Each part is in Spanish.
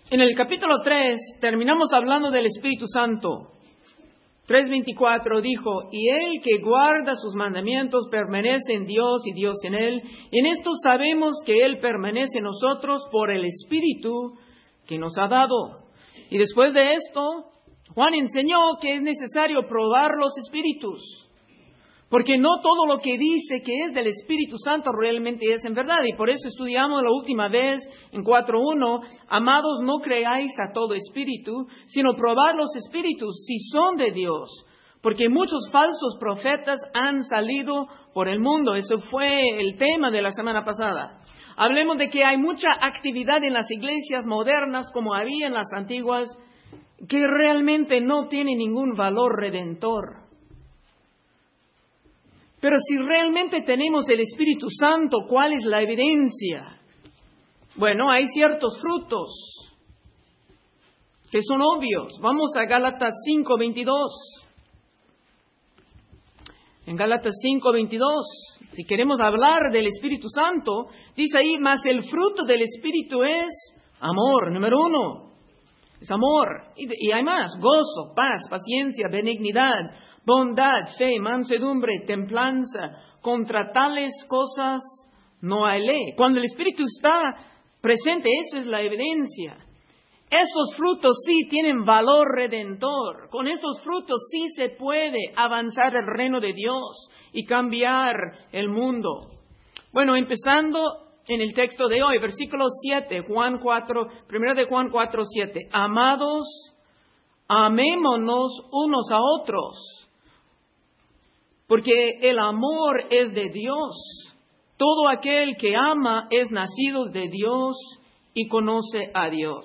En el capítulo 3 terminamos hablando del Espíritu Santo. 3:24 dijo, y el que guarda sus mandamientos permanece en Dios y Dios en él. En esto sabemos que Él permanece en nosotros por el Espíritu que nos ha dado. Y después de esto, Juan enseñó que es necesario probar los espíritus. Porque no todo lo que dice que es del Espíritu Santo realmente es en verdad. Y por eso estudiamos la última vez en 4:1, amados, no creáis a todo espíritu, sino probad los espíritus si son de Dios. Porque muchos falsos profetas han salido por el mundo. Eso fue el tema de la semana pasada. Hablemos de que hay mucha actividad en las iglesias modernas, como había en las antiguas, que realmente no tiene ningún valor redentor. Pero si realmente tenemos el Espíritu Santo, ¿cuál es la evidencia? Bueno, hay ciertos frutos que son obvios. Vamos a Gálatas 5:22. En Gálatas 5:22, si queremos hablar del Espíritu Santo, dice ahí, mas el fruto del Espíritu es amor, número 1. Es amor. Y hay más, gozo, paz, paciencia, benignidad, bondad, fe, mansedumbre, templanza. Contra tales cosas no hay ley. Cuando el Espíritu está presente, eso es la evidencia. Esos frutos sí tienen valor redentor. Con esos frutos sí se puede avanzar el reino de Dios y cambiar el mundo. Bueno, empezando en el texto de hoy, versículo 7, Juan 4, 1 de Juan 4:7. Amados, amémonos unos a otros, porque el amor es de Dios. Todo aquel que ama es nacido de Dios y conoce a Dios.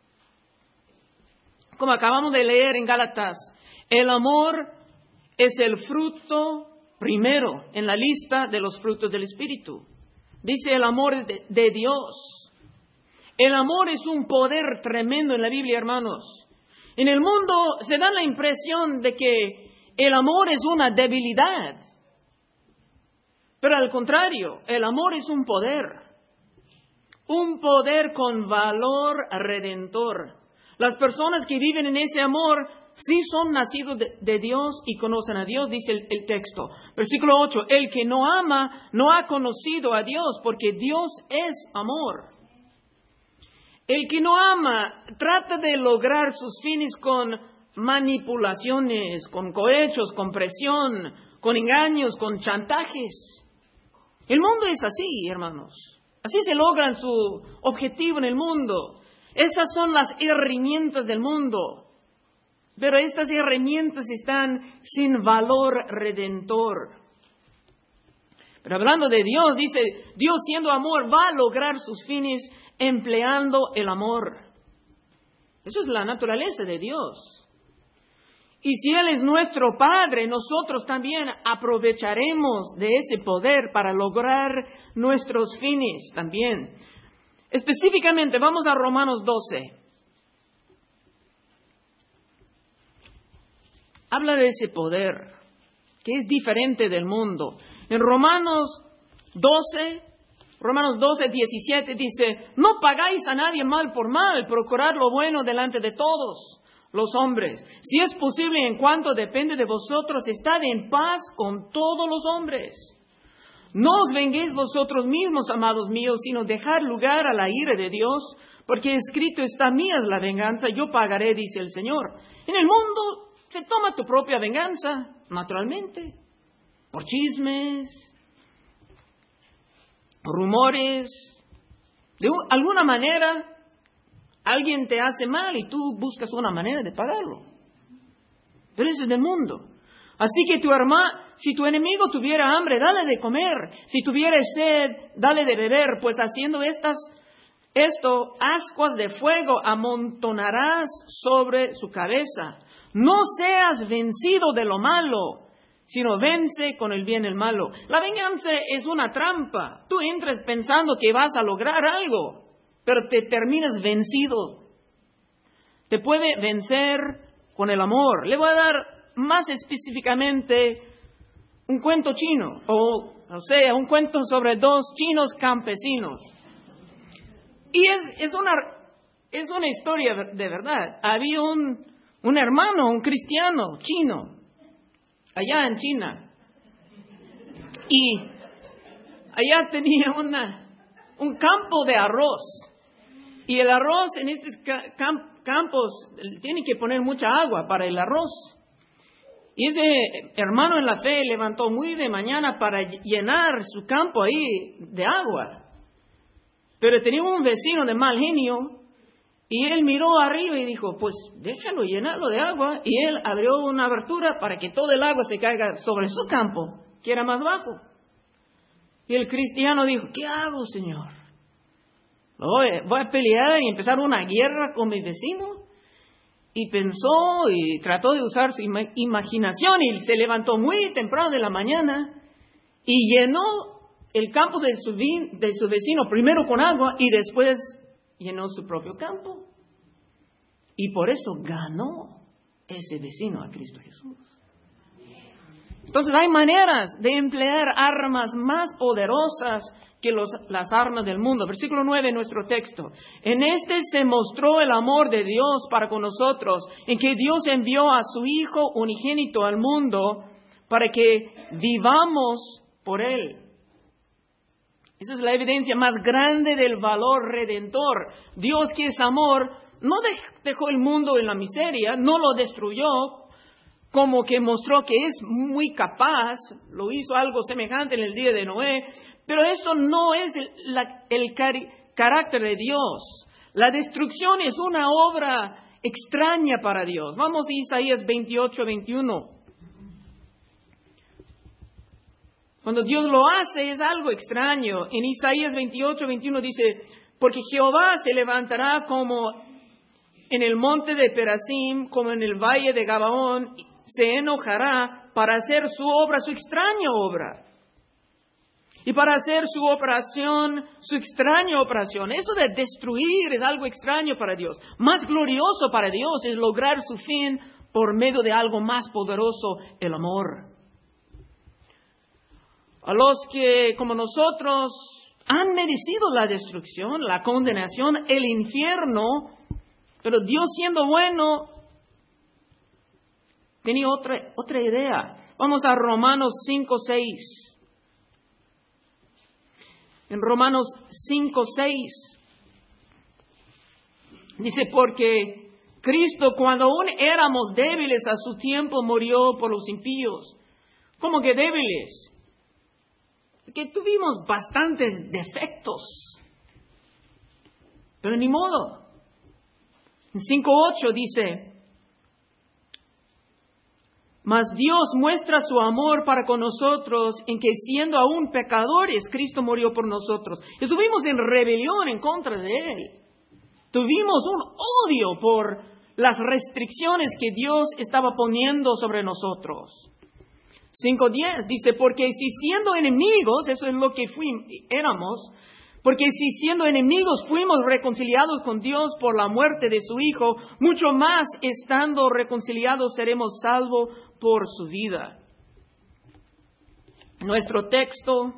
Como acabamos de leer en Gálatas, el amor es el fruto primero en la lista de los frutos del Espíritu. Dice el amor de Dios. El amor es un poder tremendo en la Biblia, hermanos. En el mundo se da la impresión de que el amor es una debilidad. Pero al contrario, el amor es un poder. Un poder con valor redentor. Las personas que viven en ese amor sí son nacidos de Dios y conocen a Dios, dice el texto. Versículo 8, el que no ama no ha conocido a Dios, porque Dios es amor. El que no ama trata de lograr sus fines con manipulaciones, con cohechos, con presión, con engaños, con chantajes. El mundo es así, hermanos. Así se logran su objetivo en el mundo. Estas son las herramientas del mundo. Pero estas herramientas están sin valor redentor. Pero hablando de Dios, dice, Dios siendo amor va a lograr sus fines empleando el amor. Eso es la naturaleza de Dios. Y si Él es nuestro Padre, nosotros también aprovecharemos de ese poder para lograr nuestros fines también. Específicamente, vamos a Romanos 12. Habla de ese poder, que es diferente del mundo. En Romanos 12:17 dice, no pagáis a nadie mal por mal, procurad lo bueno delante de todos los hombres. Si es posible, en cuanto depende de vosotros, estad en paz con todos los hombres. No os venguéis vosotros mismos, amados míos, sino dejad lugar a la ira de Dios, porque escrito está, mía es la venganza, yo pagaré, dice el Señor. En el mundo se toma tu propia venganza, naturalmente, por chismes, rumores. De alguna manera, alguien te hace mal y tú buscas una manera de pagarlo. Pero eso es del mundo. Así que si tu enemigo tuviera hambre, dale de comer. Si tuviera sed, dale de beber. Pues haciendo esto, ascuas de fuego amontonarás sobre su cabeza. No seas vencido de lo malo, sino vence con el bien el malo. La venganza es una trampa. Tú entras pensando que vas a lograr algo, pero te terminas vencido. Te puede vencer con el amor. Le voy a dar más específicamente un cuento chino, un cuento sobre dos chinos campesinos. Y es una Es una historia de verdad. Había un hermano, un cristiano chino, allá en China. Y allá tenía un campo de arroz. Y el arroz en estos campos tiene que poner mucha agua para el arroz. Y ese hermano en la fe levantó muy de mañana para llenar su campo ahí de agua. Pero tenía un vecino de mal genio y él miró arriba y dijo, pues déjalo llenarlo de agua. Y él abrió una abertura para que todo el agua se caiga sobre su campo, que era más bajo. Y el cristiano dijo, ¿qué hago, Señor? Voy a pelear y empezar una guerra con mi vecino. Y pensó y trató de usar su imaginación y se levantó muy temprano de la mañana y llenó el campo de su vecino primero con agua y después llenó su propio campo. Y por eso ganó ese vecino a Cristo Jesús. Entonces hay maneras de emplear armas más poderosas que las armas del mundo. Versículo 9 en nuestro texto. En este se mostró el amor de Dios para con nosotros, en que Dios envió a su Hijo unigénito al mundo para que vivamos por Él. Esa es la evidencia más grande del valor redentor. Dios, que es amor, no dejó el mundo en la miseria, no lo destruyó, como que mostró que es muy capaz, lo hizo algo semejante en el día de Noé. Pero esto no es el carácter de Dios. La destrucción es una obra extraña para Dios. Vamos a Isaías 28, 21. Cuando Dios lo hace es algo extraño. En Isaías 28, 21 dice, porque Jehová se levantará como en el monte de Perasim, como en el valle de Gabaón, se enojará para hacer su obra, su extraña obra. Y para hacer su operación, su extraña operación. Eso de destruir es algo extraño para Dios. Más glorioso para Dios es lograr su fin por medio de algo más poderoso, el amor. A los que, como nosotros, han merecido la destrucción, la condenación, el infierno, pero Dios siendo bueno, tenía otra idea. Vamos a Romanos 5, 6. En Romanos 5, 6, dice, porque Cristo, cuando aún éramos débiles a su tiempo, murió por los impíos. ¿Cómo que débiles? Es que tuvimos bastantes defectos. Pero ni modo. En 5:8 dice, mas Dios muestra su amor para con nosotros en que siendo aún pecadores, Cristo murió por nosotros. Estuvimos en rebelión en contra de Él. Tuvimos un odio por las restricciones que Dios estaba poniendo sobre nosotros. 5:10 dice, porque si siendo enemigos, eso es lo que éramos, porque si siendo enemigos fuimos reconciliados con Dios por la muerte de su Hijo, mucho más estando reconciliados seremos salvos por su vida. Nuestro texto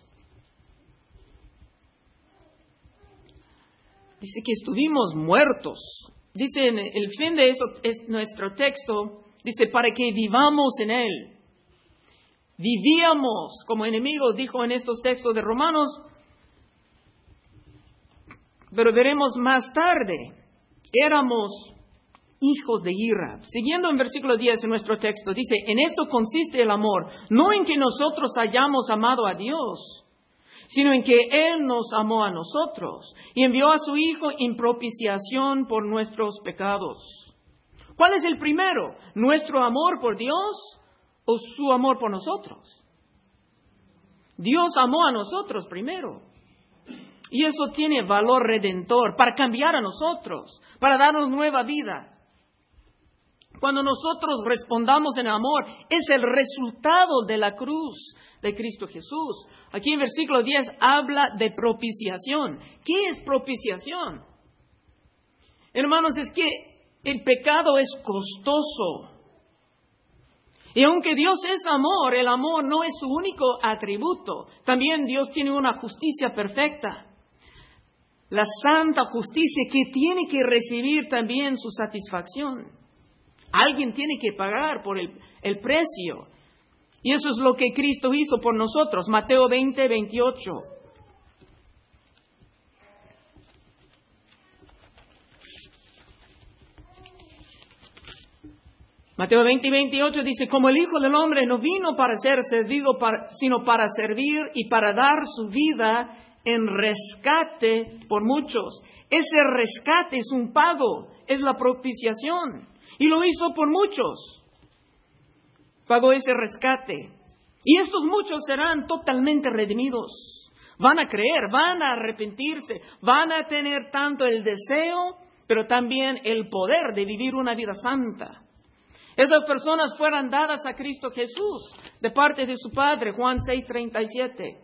dice que estuvimos muertos. Dice en el fin de eso, es nuestro texto, dice para que vivamos en Él. Vivíamos como enemigos, dijo en estos textos de Romanos, pero veremos más tarde, éramos hijos de ira. Siguiendo en versículo 10 en nuestro texto, dice, en esto consiste el amor, no en que nosotros hayamos amado a Dios, sino en que Él nos amó a nosotros y envió a su Hijo en propiciación por nuestros pecados. ¿Cuál es el primero? ¿Nuestro amor por Dios o su amor por nosotros? Dios amó a nosotros primero. Y eso tiene valor redentor para cambiar a nosotros, para darnos nueva vida. Cuando nosotros respondamos en amor, es el resultado de la cruz de Cristo Jesús. Aquí en versículo 10 habla de propiciación. ¿Qué es propiciación? Hermanos, es que el pecado es costoso. Y aunque Dios es amor, el amor no es su único atributo. También Dios tiene una justicia perfecta. la santa justicia que tiene que recibir también su satisfacción. Alguien tiene que pagar por el precio. Y eso es lo que Cristo hizo por nosotros. Mateo 20, 28. Mateo 20, 28 dice, como el Hijo del Hombre no vino para ser servido, sino para servir y para dar su vida en rescate por muchos. Ese rescate es un pago, es la propiciación. Y lo hizo por muchos. Pagó ese rescate. Y estos muchos serán totalmente redimidos. Van a creer, van a arrepentirse, van a tener tanto el deseo, pero también el poder de vivir una vida santa. Esas personas fueron dadas a Cristo Jesús de parte de su Padre, Juan 6:37.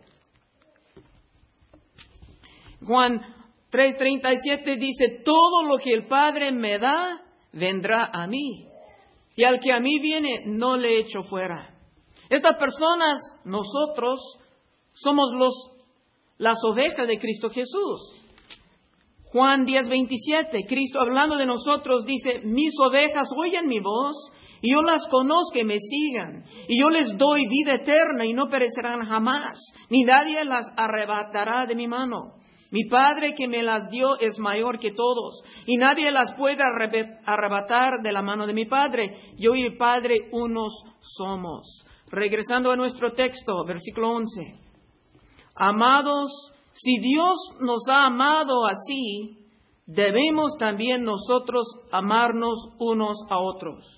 Juan 3:37 dice, todo lo que el Padre me da, vendrá a mí. Y al que a mí viene, no le echo fuera. Estas personas, nosotros, somos las ovejas de Cristo Jesús. Juan 10:27, Cristo hablando de nosotros dice, mis ovejas oyen mi voz, y yo las conozco y me sigan, y yo les doy vida eterna y no perecerán jamás, ni nadie las arrebatará de mi mano. Mi Padre que me las dio es mayor que todos, y nadie las puede arrebatar de la mano de mi Padre. Yo y el Padre unos somos. Regresando a nuestro texto, versículo 11. Amados, si Dios nos ha amado así, debemos también nosotros amarnos unos a otros.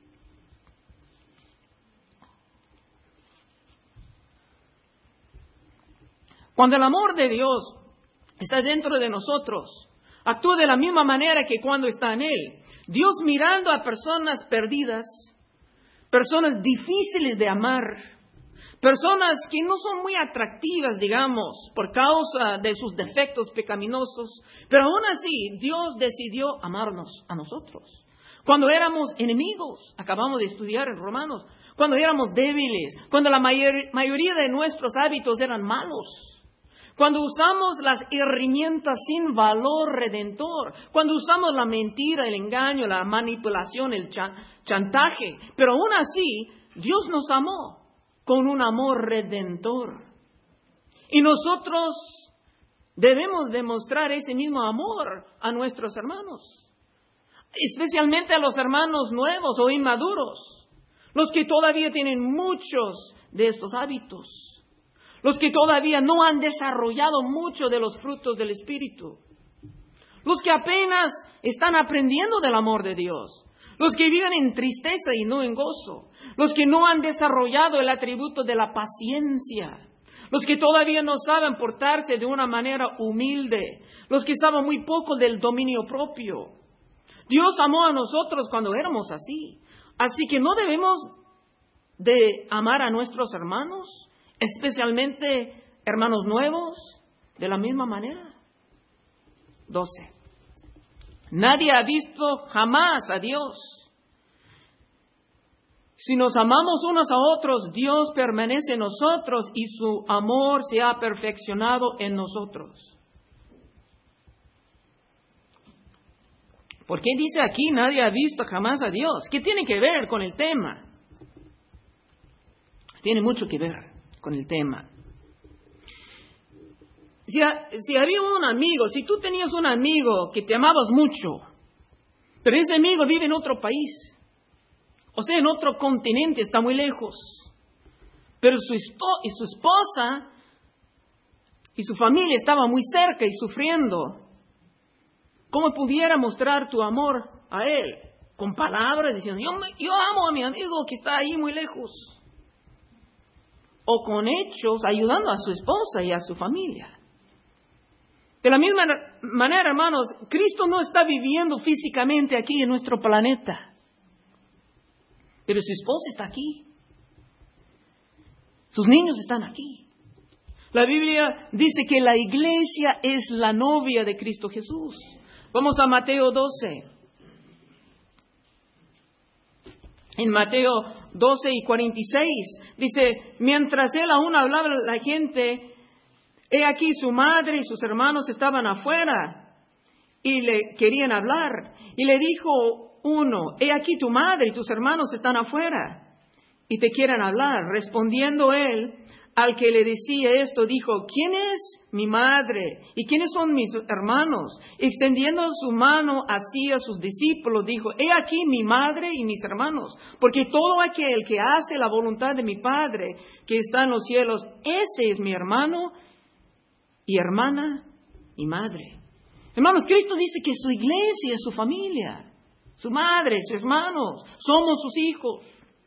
Cuando el amor de Dios está dentro de nosotros, actúa de la misma manera que cuando está en Él. Dios mirando a personas perdidas, personas difíciles de amar, personas que no son muy atractivas, digamos, por causa de sus defectos pecaminosos, pero aún así Dios decidió amarnos a nosotros. Cuando éramos enemigos, acabamos de estudiar en Romanos, cuando éramos débiles, cuando la mayoría de nuestros hábitos eran malos, cuando usamos las herramientas sin valor redentor, cuando usamos la mentira, el engaño, la manipulación, el chantaje, pero aún así Dios nos amó con un amor redentor. Y nosotros debemos demostrar ese mismo amor a nuestros hermanos, especialmente a los hermanos nuevos o inmaduros, los que todavía tienen muchos de estos hábitos, los que todavía no han desarrollado mucho de los frutos del Espíritu, los que apenas están aprendiendo del amor de Dios, los que viven en tristeza y no en gozo, los que no han desarrollado el atributo de la paciencia, los que todavía no saben portarse de una manera humilde, los que saben muy poco del dominio propio. Dios amó a nosotros cuando éramos así. Así que no debemos de amar a nuestros hermanos, especialmente hermanos nuevos, de la misma manera. 12. Nadie ha visto jamás a Dios. Si nos amamos unos a otros, Dios permanece en nosotros y su amor se ha perfeccionado en nosotros. ¿Por qué dice aquí nadie ha visto jamás a Dios? ¿Qué tiene que ver con el tema? Tiene mucho que ver con el tema. Si había un amigo, si tú tenías un amigo que te amabas mucho, pero ese amigo vive en otro país, o sea, en otro continente, está muy lejos, pero su esposa y su familia estaban muy cerca y sufriendo, ¿cómo pudiera mostrar tu amor a él? Con palabras diciendo, yo amo a mi amigo que está ahí muy lejos. O con hechos, ayudando a su esposa y a su familia. De la misma manera, hermanos, Cristo no está viviendo físicamente aquí en nuestro planeta, pero su esposa está aquí. Sus niños están aquí. La Biblia dice que la iglesia es la novia de Cristo Jesús. Vamos a Mateo 12. En Mateo 12:46 dice, mientras él aún hablaba, la gente He aquí su madre y sus hermanos estaban afuera y le querían hablar. Y le dijo uno, he aquí tu madre y tus hermanos están afuera y te quieren hablar. Respondiendo él, al que le decía esto, dijo, ¿quién es mi madre y quiénes son mis hermanos? Extendiendo su mano hacia sus discípulos, dijo, he aquí mi madre y mis hermanos, porque todo aquel que hace la voluntad de mi Padre que está en los cielos, ese es mi hermano y hermana y madre. Hermanos, Cristo dice que su iglesia es su familia, su madre, sus hermanos, somos sus hijos.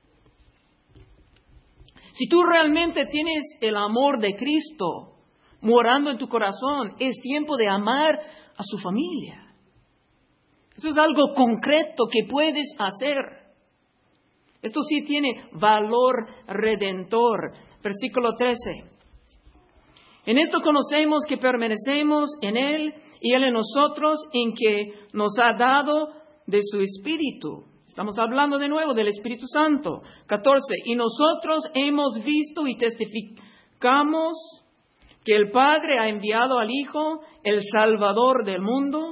Si tú realmente tienes el amor de Cristo morando en tu corazón, es tiempo de amar a su familia. Eso es algo concreto que puedes hacer. Esto sí tiene valor redentor. Versículo 13. En esto conocemos que permanecemos en Él y Él en nosotros, en que nos ha dado de su Espíritu. Estamos hablando de nuevo del Espíritu Santo. 14. Y nosotros hemos visto y testificamos que el Padre ha enviado al Hijo, el Salvador del mundo.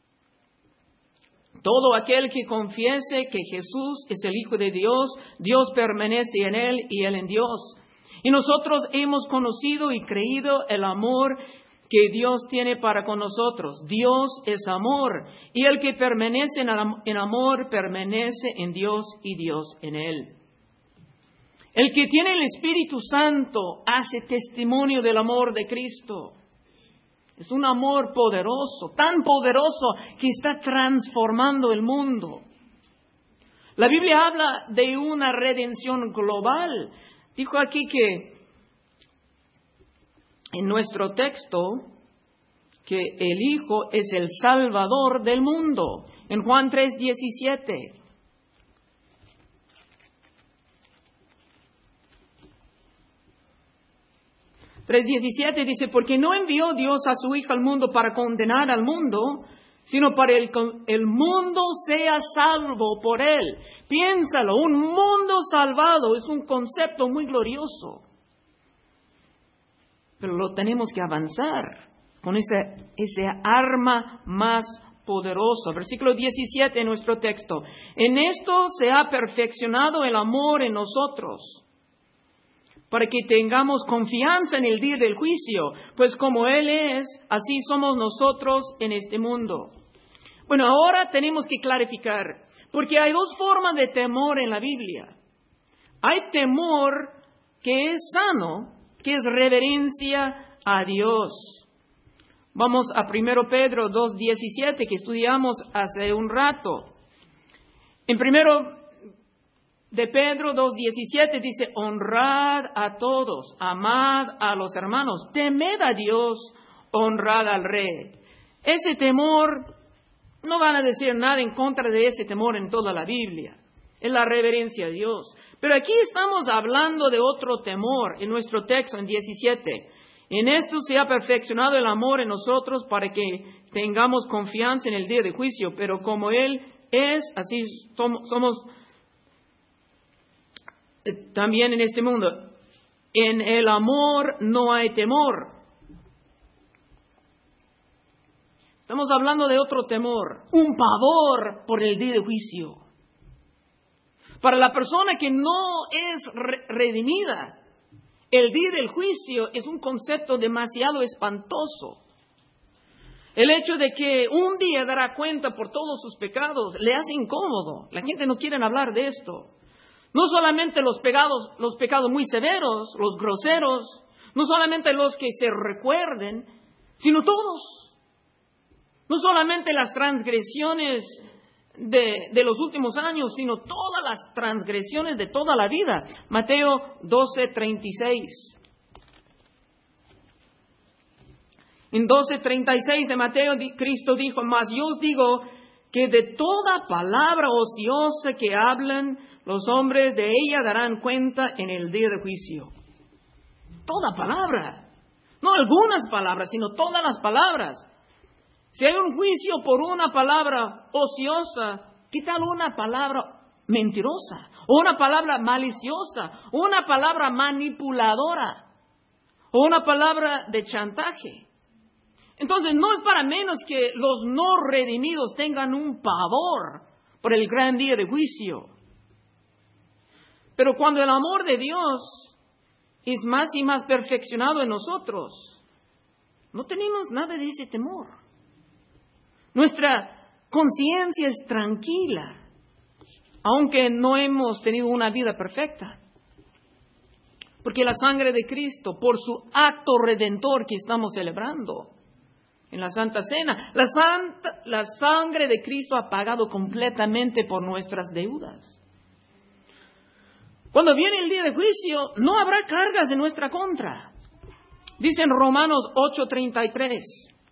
Todo aquel que confiese que Jesús es el Hijo de Dios, Dios permanece en Él y Él en Dios. Y nosotros hemos conocido y creído el amor que Dios tiene para con nosotros. Dios es amor, y el que permanece en amor permanece en Dios y Dios en él. El que tiene el Espíritu Santo hace testimonio del amor de Cristo. Es un amor poderoso, tan poderoso que está transformando el mundo. La Biblia habla de una redención global. Dijo aquí que en nuestro texto que el Hijo es el Salvador del mundo. En Juan 3:17. Dice, porque no envió Dios a su Hijo al mundo para condenar al mundo, sino para el mundo sea salvo por él. Piénsalo, un mundo salvado es un concepto muy glorioso. Pero lo tenemos que avanzar con ese arma más poderosa. Versículo 17 en nuestro texto. En esto se ha perfeccionado el amor en nosotros, para que tengamos confianza en el día del juicio, pues como Él es, así somos nosotros en este mundo. Bueno, ahora tenemos que clarificar, porque hay dos formas de temor en la Biblia. Hay temor que es sano, que es reverencia a Dios. Vamos a 1 Pedro 2:17, que estudiamos hace un rato. En 1 de Pedro 2:17 dice, honrad a todos, amad a los hermanos, temed a Dios, honrad al Rey. Ese temor, no van a decir nada en contra de ese temor en toda la Biblia. Es la reverencia a Dios. Pero aquí estamos hablando de otro temor en nuestro texto en 17. En esto se ha perfeccionado el amor en nosotros para que tengamos confianza en el día de juicio. Pero como Él es, así somos también en este mundo. En el amor no hay temor. Estamos hablando de otro temor, un pavor por el día de juicio. Para la persona que no es redimida, el día del juicio es un concepto demasiado espantoso. El hecho de que un día dará cuenta por todos sus pecados le hace incómodo. La gente no quiere hablar de esto. No solamente los pecados muy severos, los groseros, no solamente los que se recuerden, sino todos. No solamente las transgresiones de los últimos años, sino todas las transgresiones de toda la vida. Mateo 12:36. En 12:36 de Mateo, Cristo dijo, mas yo os digo que de toda palabra ociosa que hablan los hombres, de ella darán cuenta en el día de juicio. Toda palabra. No algunas palabras, sino todas las palabras. Si hay un juicio por una palabra ociosa, ¿qué tal una palabra mentirosa? O una palabra maliciosa, o una palabra manipuladora, o una palabra de chantaje. Entonces no es para menos que los no redimidos tengan un pavor por el gran día de juicio. Pero cuando el amor de Dios es más y más perfeccionado en nosotros, no tenemos nada de ese temor. Nuestra conciencia es tranquila, aunque no hemos tenido una vida perfecta. Porque la sangre de Cristo, por su acto redentor que estamos celebrando en la Santa Cena, la sangre de Cristo ha pagado completamente por nuestras deudas. Cuando viene el día de juicio, no habrá cargas en nuestra contra. Dice en Romanos 8:33.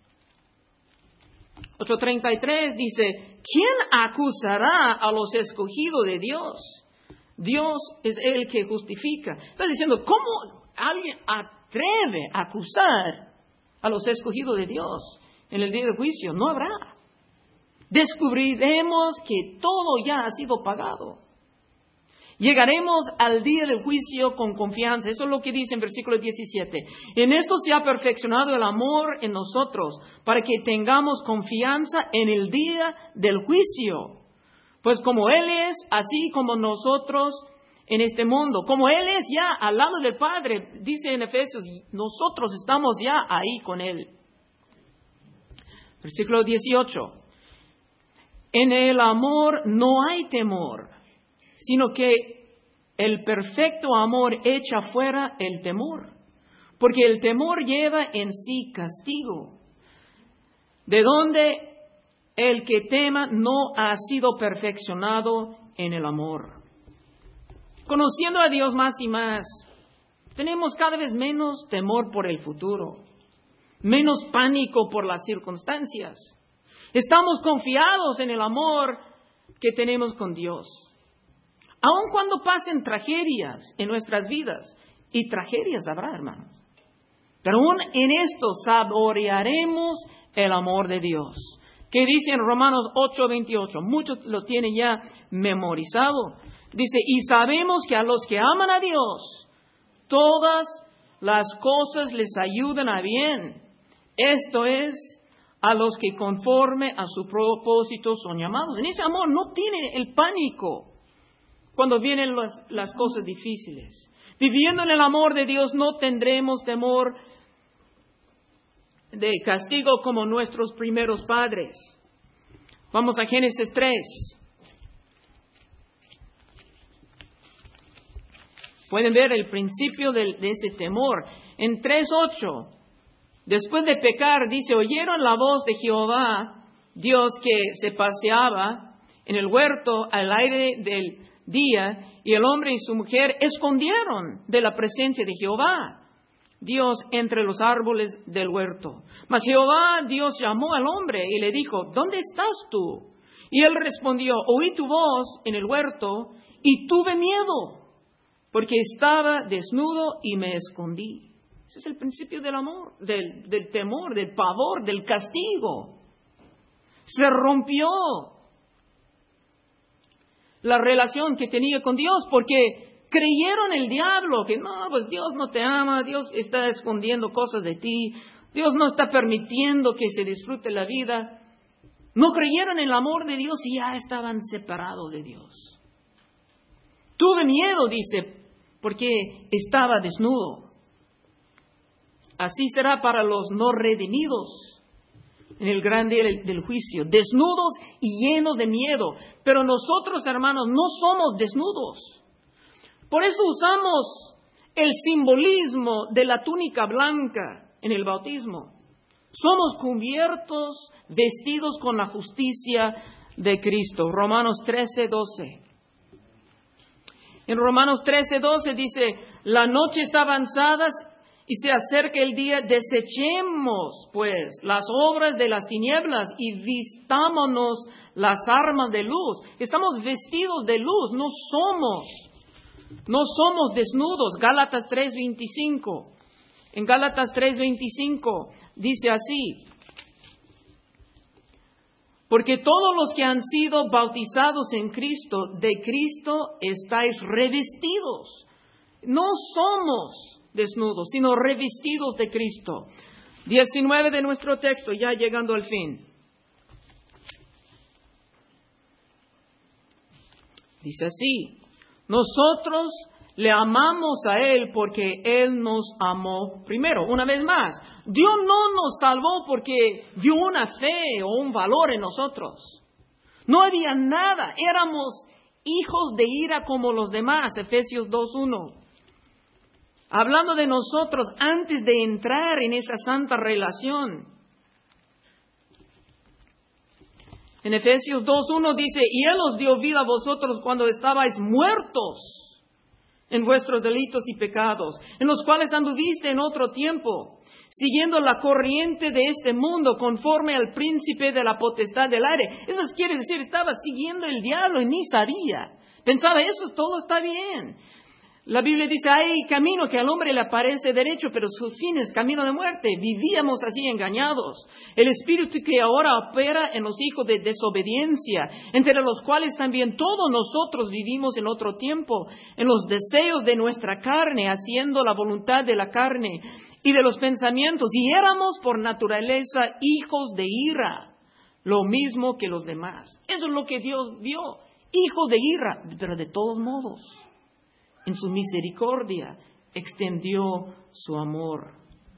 8:33 dice, ¿quién acusará a los escogidos de Dios? Dios es el que justifica. Está diciendo, ¿cómo alguien atreve a acusar a los escogidos de Dios en el día del juicio? No habrá. Descubriremos que todo ya ha sido pagado. Llegaremos al día del juicio con confianza. Eso es lo que dice en versículo 17. En esto se ha perfeccionado el amor en nosotros, para que tengamos confianza en el día del juicio. Pues como Él es, así como nosotros en este mundo. Como Él es ya al lado del Padre, dice en Efesios, nosotros estamos ya ahí con Él. Versículo 18. En el amor no hay temor, sino que el perfecto amor echa fuera el temor, porque el temor lleva en sí castigo, de donde el que tema no ha sido perfeccionado en el amor. Conociendo a Dios más y más, tenemos cada vez menos temor por el futuro, menos pánico por las circunstancias. Estamos confiados en el amor que tenemos con Dios. Aun cuando pasen tragedias en nuestras vidas, y tragedias habrá, hermanos, pero aún en esto saborearemos el amor de Dios. ¿Qué dice en Romanos 8:28? Muchos lo tienen ya memorizado. Dice, y sabemos que a los que aman a Dios, todas las cosas les ayudan a bien. Esto es, a los que conforme a su propósito son llamados. En ese amor no tiene el pánico cuando vienen las cosas difíciles. Viviendo en el amor de Dios no tendremos temor de castigo como nuestros primeros padres. Vamos a Génesis 3. Pueden ver el principio de ese temor. En 3:8, después de pecar, dice, oyeron la voz de Jehová, Dios que se paseaba en el huerto al aire del día, y el hombre y su mujer escondieron de la presencia de Jehová, Dios, entre los árboles del huerto. Mas Jehová, Dios, llamó al hombre y le dijo, ¿dónde estás tú? Y él respondió, oí tu voz en el huerto y tuve miedo, porque estaba desnudo y me escondí. Ese es el principio del amor, del temor, del pavor, del castigo. Se rompió la relación que tenía con Dios porque creyeron el diablo, que no, pues Dios no te ama, Dios está escondiendo cosas de ti, Dios no está permitiendo que se disfrute la vida. No creyeron en el amor de Dios y ya estaban separados de Dios. Tuve miedo, dice, porque estaba desnudo. Así será para los no redimidos en el gran día del juicio, desnudos y llenos de miedo. Pero nosotros, hermanos, no somos desnudos. Por eso usamos el simbolismo de la túnica blanca en el bautismo. Somos cubiertos, vestidos con la justicia de Cristo. Romanos 13:12. En Romanos 13:12 dice, la noche está avanzada y se acerca el día, desechemos pues las obras de las tinieblas y vistámonos las armas de luz. Estamos vestidos de luz, no somos desnudos. Gálatas 3:25. En Gálatas 3:25 dice así, porque todos los que han sido bautizados en Cristo, de Cristo estáis revestidos. No somos desnudos, sino revestidos de Cristo. 19 de nuestro texto, ya llegando al fin. Dice así: nosotros le amamos a Él porque Él nos amó primero. Una vez más, Dios no nos salvó porque vio una fe o un valor en nosotros. No había nada, éramos hijos de ira como los demás, Efesios 2:1. Hablando de nosotros antes de entrar en esa santa relación. En Efesios 2:1 dice: y Él os dio vida a vosotros cuando estabais muertos en vuestros delitos y pecados, en los cuales anduviste en otro tiempo, siguiendo la corriente de este mundo, conforme al príncipe de la potestad del aire. Eso quiere decir, estaba siguiendo el diablo y ni sabía. Pensaba, eso todo está bien. La Biblia dice, hay camino que al hombre le parece derecho, pero su fin es camino de muerte. Vivíamos así engañados. El espíritu que ahora opera en los hijos de desobediencia, entre los cuales también todos nosotros vivimos en otro tiempo, en los deseos de nuestra carne, haciendo la voluntad de la carne y de los pensamientos, y éramos por naturaleza hijos de ira, lo mismo que los demás. Eso es lo que Dios vio, hijos de ira, pero de todos modos, en su misericordia, extendió su amor.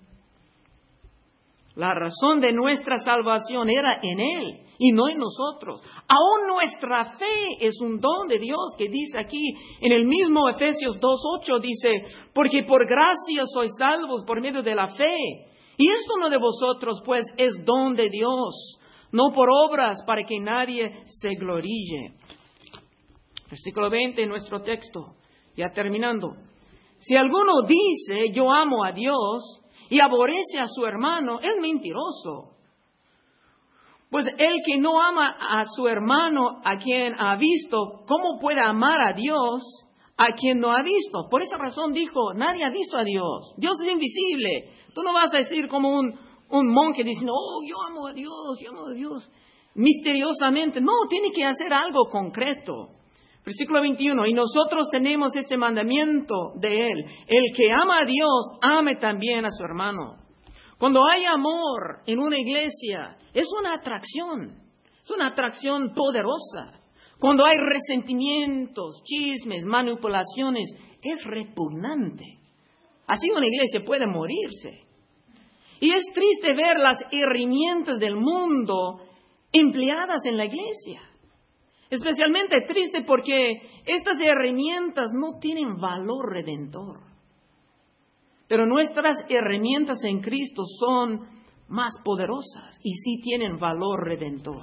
La razón de nuestra salvación era en Él y no en nosotros. Aún nuestra fe es un don de Dios, que dice aquí en el mismo Efesios 2:8, dice, porque por gracia sois salvos por medio de la fe. Y esto no de vosotros, pues es don de Dios, no por obras, para que nadie se gloríe. Versículo 20 en nuestro texto. Ya terminando. Si alguno dice, yo amo a Dios, y aborrece a su hermano, es mentiroso. Pues el que no ama a su hermano, a quien ha visto, ¿cómo puede amar a Dios, a quien no ha visto? Por esa razón dijo, nadie ha visto a Dios. Dios es invisible. Tú no vas a decir como un monje diciendo, oh, yo amo a Dios, misteriosamente. No, tiene que hacer algo concreto. Versículo 21, y nosotros tenemos este mandamiento de Él: el que ama a Dios, ame también a su hermano. Cuando hay amor en una iglesia, es una atracción poderosa. Cuando hay resentimientos, chismes, manipulaciones, es repugnante. Así una iglesia puede morirse. Y es triste ver las herramientas del mundo empleadas en la iglesia. Especialmente triste porque estas herramientas no tienen valor redentor. Pero nuestras herramientas en Cristo son más poderosas y sí tienen valor redentor.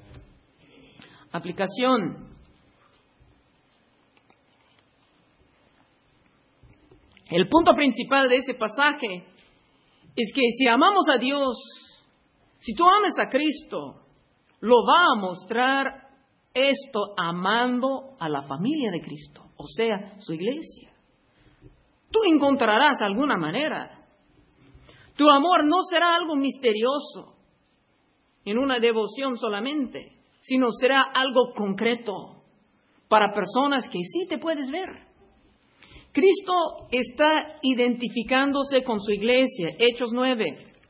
Aplicación. El punto principal de ese pasaje es que si amamos a Dios, si tú amas a Cristo, lo va a mostrar esto amando a la familia de Cristo, o sea, su iglesia. Tú encontrarás alguna manera. Tu amor no será algo misterioso en una devoción solamente, sino será algo concreto para personas que sí te puedes ver. Cristo está identificándose con su iglesia. Hechos 9.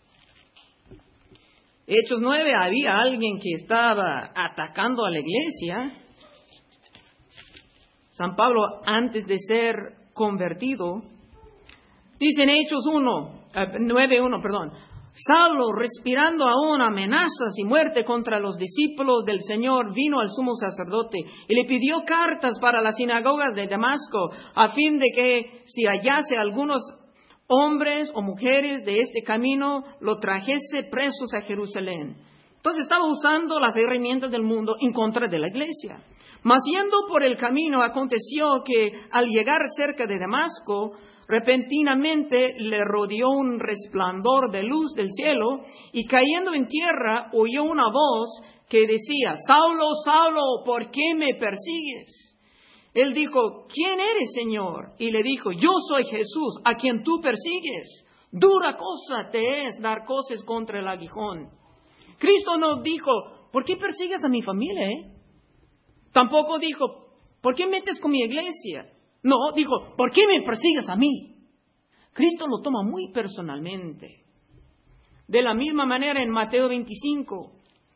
Hechos 9, había alguien que estaba atacando a la iglesia. San Pablo, antes de ser convertido, dice en Hechos 9:1, Saulo, respirando aún amenazas y muerte contra los discípulos del Señor, vino al sumo sacerdote y le pidió cartas para las sinagogas de Damasco, a fin de que si hallase algunos hombres o mujeres de este camino, lo trajese presos a Jerusalén. Entonces estaba usando las herramientas del mundo en contra de la iglesia. Mas yendo por el camino, aconteció que al llegar cerca de Damasco, repentinamente le rodeó un resplandor de luz del cielo, y cayendo en tierra oyó una voz que decía, Saulo, Saulo, ¿por qué me persigues? Él dijo, ¿quién eres, Señor? Y le dijo, yo soy Jesús, a quien tú persigues. Dura cosa te es dar coces contra el aguijón. Cristo no dijo, ¿por qué persigues a mi familia? Tampoco dijo, ¿por qué metes con mi iglesia? No, dijo, ¿por qué me persigues a mí? Cristo lo toma muy personalmente. De la misma manera en Mateo 25.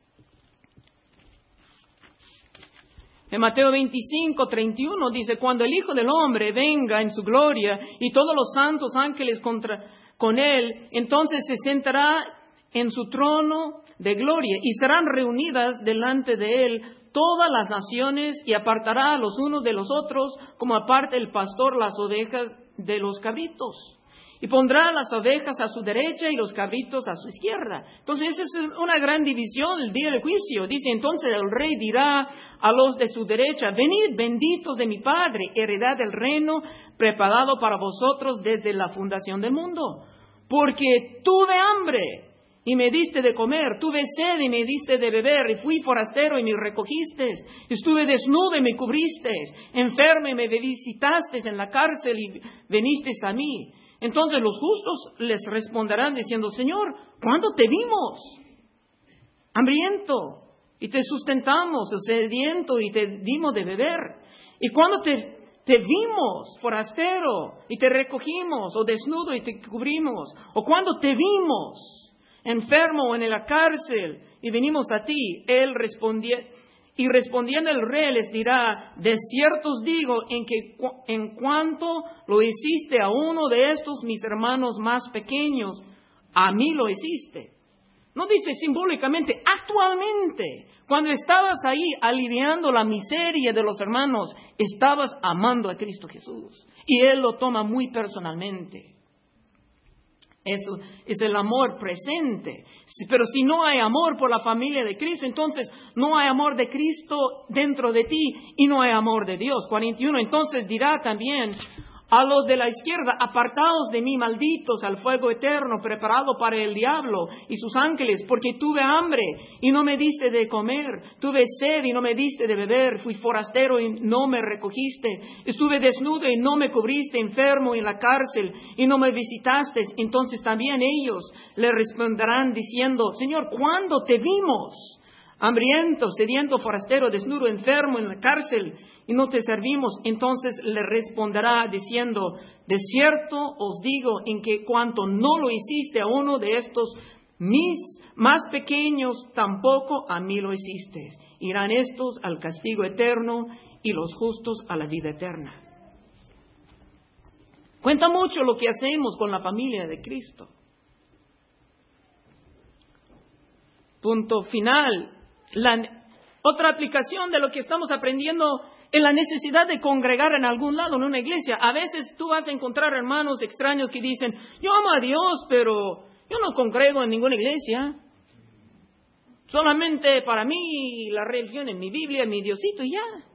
En Mateo 25, 31 dice, cuando el Hijo del Hombre venga en su gloria y todos los santos ángeles con él, entonces se sentará en su trono de gloria y serán reunidas delante de él todas las naciones y apartará a los unos de los otros como aparta el pastor las ovejas de los cabritos. Y pondrá las ovejas a su derecha y los cabritos a su izquierda. Entonces, esa es una gran división el día del juicio. Dice, entonces el rey dirá a los de su derecha, venid benditos de mi Padre, heredad del reino preparado para vosotros desde la fundación del mundo. Porque tuve hambre y me diste de comer, tuve sed y me diste de beber, y fui forastero y me recogiste, estuve desnudo y me cubriste, enfermo y me visitaste en la cárcel y vinisteis a mí. Entonces los justos les responderán diciendo, Señor, ¿cuándo te vimos hambriento y te sustentamos, o sediento y te dimos de beber? ¿Y cuándo te vimos forastero y te recogimos, o desnudo y te cubrimos? ¿O cuándo te vimos enfermo o en la cárcel y venimos a ti? Él respondiendo el rey les dirá, de cierto os digo, en cuanto lo hiciste a uno de estos mis hermanos más pequeños, a mí lo hiciste. No dice simbólicamente, actualmente, cuando estabas ahí aliviando la miseria de los hermanos, estabas amando a Cristo Jesús. Y Él lo toma muy personalmente. Eso es el amor presente. Pero si no hay amor por la familia de Cristo, entonces no hay amor de Cristo dentro de ti y no hay amor de Dios. 41, entonces dirá también a los de la izquierda, apartaos de mí, malditos, al fuego eterno preparado para el diablo y sus ángeles, porque tuve hambre y no me diste de comer, tuve sed y no me diste de beber, fui forastero y no me recogiste, estuve desnudo y no me cubriste, enfermo en la cárcel y no me visitaste. Entonces también ellos le responderán diciendo, Señor, ¿cuándo te vimos hambriento, sediento, forastero, desnudo, enfermo en la cárcel y no te servimos? Entonces le responderá diciendo, de cierto os digo, en que cuanto no lo hiciste a uno de estos mis más pequeños, tampoco a mí lo hiciste. Irán estos al castigo eterno y los justos a la vida eterna. Cuenta mucho lo que hacemos con la familia de Cristo. Punto final. Otra aplicación de lo que estamos aprendiendo es la necesidad de congregar en algún lado, en una iglesia. A veces tú vas a encontrar hermanos extraños que dicen, yo amo a Dios, pero yo no congrego en ninguna iglesia. Solamente para mí la religión es mi Biblia, mi Diosito y ya.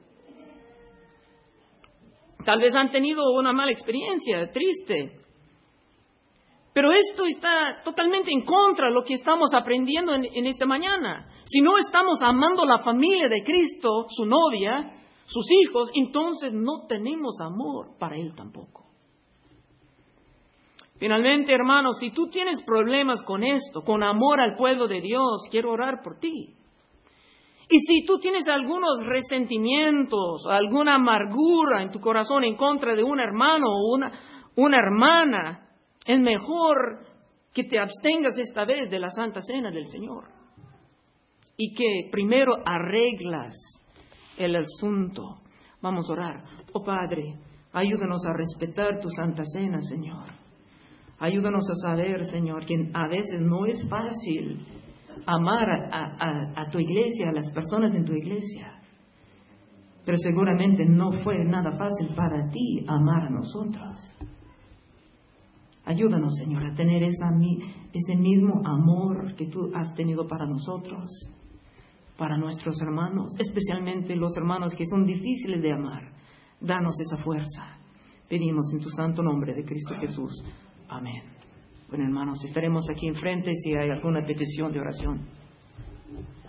Tal vez han tenido una mala experiencia, triste. Pero esto está totalmente en contra de lo que estamos aprendiendo en esta mañana. Si no estamos amando la familia de Cristo, su novia, sus hijos, entonces no tenemos amor para Él tampoco. Finalmente, hermanos, si tú tienes problemas con esto, con amor al pueblo de Dios, quiero orar por ti. Y si tú tienes algunos resentimientos, alguna amargura en tu corazón en contra de un hermano o una hermana, es mejor que te abstengas esta vez de la Santa Cena del Señor y que primero arreglas el asunto. Vamos a orar. Oh Padre, ayúdanos a respetar tu Santa Cena, Señor. Ayúdanos a saber, Señor, que a veces no es fácil amar a tu iglesia, a las personas en tu iglesia. Pero seguramente no fue nada fácil para ti amar a nosotros. Ayúdanos, Señor, a tener ese mismo amor que tú has tenido para nosotros, para nuestros hermanos, especialmente los hermanos que son difíciles de amar. Danos esa fuerza. Pedimos en tu santo nombre de Cristo Jesús. Amén. Bueno, hermanos, estaremos aquí enfrente si hay alguna petición de oración.